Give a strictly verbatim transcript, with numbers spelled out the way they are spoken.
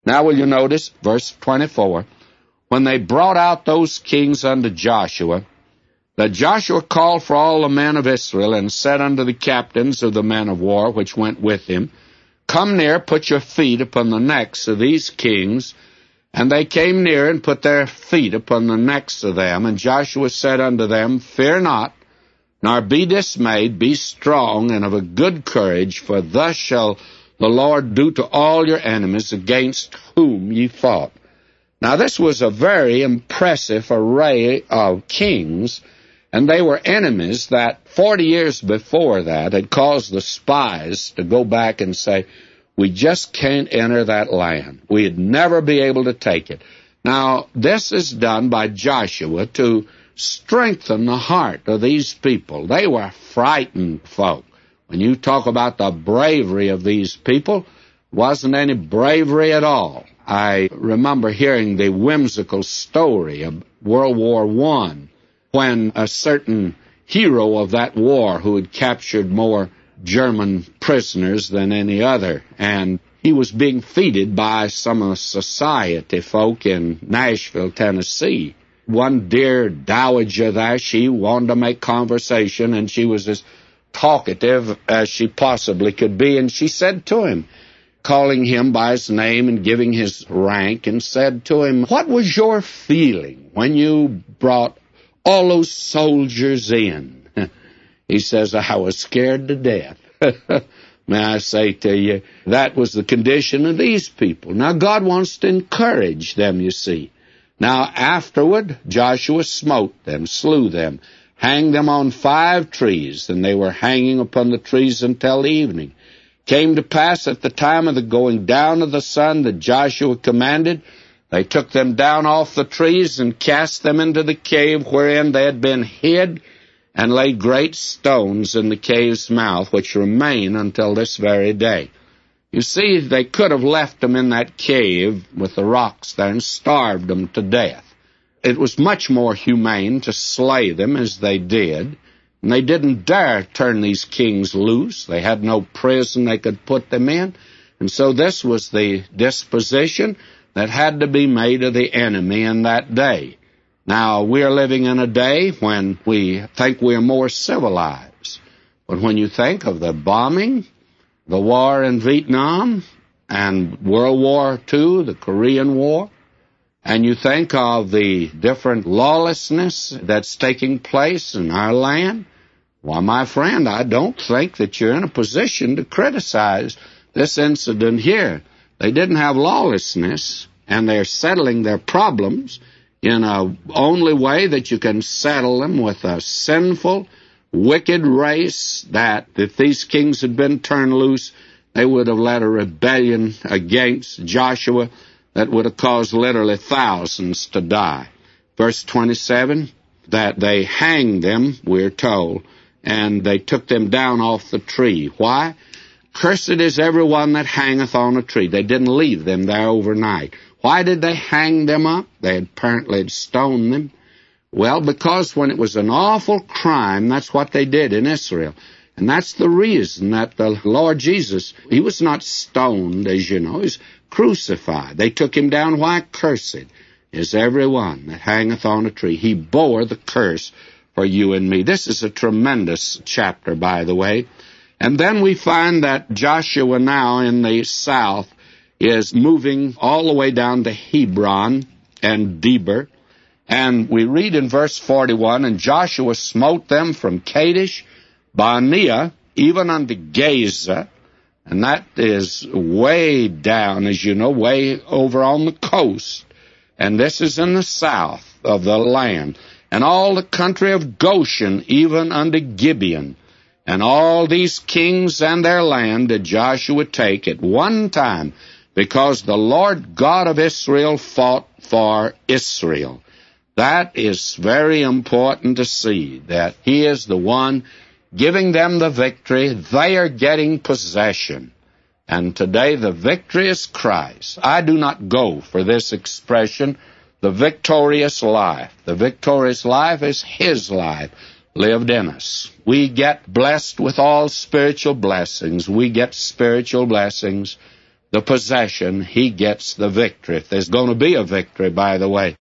Now will you notice, verse twenty-four, when they brought out those kings unto Joshua, that Joshua called for all the men of Israel, and said unto the captains of the men of war which went with him, Come near, put your feet upon the necks of these kings. And they came near, and put their feet upon the necks of them. And Joshua said unto them, Fear not, nor be dismayed, be strong, and of a good courage, for thus shall the Lord do to all your enemies against whom ye fought. Now this was a very impressive array of kings, and they were enemies that forty years before that had caused the spies to go back and say, we just can't enter that land. We'd never be able to take it. Now, this is done by Joshua to strengthen the heart of these people. They were frightened folk. When you talk about the bravery of these people, wasn't any bravery at all. I remember hearing the whimsical story of World War One, when a certain hero of that war who had captured more German prisoners than any other, and he was being feted by some of the society folk in Nashville, Tennessee. One dear dowager there, she wanted to make conversation, and she was as talkative as she possibly could be, and she said to him, calling him by his name and giving his rank, and said to him, what was your feeling when you brought all those soldiers in? He says, I was scared to death. May I say to you, that was the condition of these people. Now, God wants to encourage them, you see. Now, afterward, Joshua smote them, slew them, hanged them on five trees, and they were hanging upon the trees until the evening. Came to pass at the time of the going down of the sun that Joshua commanded, they took them down off the trees and cast them into the cave wherein they had been hid, and laid great stones in the cave's mouth, which remain until this very day. You see, they could have left them in that cave with the rocks there and starved them to death. It was much more humane to slay them as they did, and they didn't dare turn these kings loose. They had no prison they could put them in, and so this was the disposition that had to be made of the enemy in that day. Now, we are living in a day when we think we are more civilized. But when you think of the bombing, the war in Vietnam, and World War Two, the Korean War, and you think of the different lawlessness that's taking place in our land, well, my friend, I don't think that you're in a position to criticize this incident here. They didn't have lawlessness, and they're settling their problems in a only way that you can settle them, with a sinful, wicked race that if these kings had been turned loose, they would have led a rebellion against Joshua that would have caused literally thousands to die. Verse twenty-seven, that they hanged them, we're told, and they took them down off the tree. Why? Cursed is every one that hangeth on a tree. They didn't leave them there overnight. Why did they hang them up? They had apparently stoned them. Well, because when it was an awful crime, that's what they did in Israel. And that's the reason that the Lord Jesus, he was not stoned, as you know, he was crucified. They took him down. Why? Cursed is every one that hangeth on a tree. He bore the curse for you and me. This is a tremendous chapter, by the way. And then we find that Joshua now in the south is moving all the way down to Hebron and Debir. And we read in verse forty-one, and Joshua smote them from Kadesh, Barnea, even unto Gaza. And that is way down, as you know, way over on the coast. And this is in the south of the land. And all the country of Goshen, even unto Gibeon. And all these kings and their land did Joshua take at one time, because the Lord God of Israel fought for Israel. That is very important to see, that he is the one giving them the victory. They are getting possession. And today the victory is Christ. I do not go for this expression, the victorious life. The victorious life is his life lived in us. We get blessed with all spiritual blessings. We get spiritual blessings. the possession, he gets the victory. If there's going to be a victory, by the way.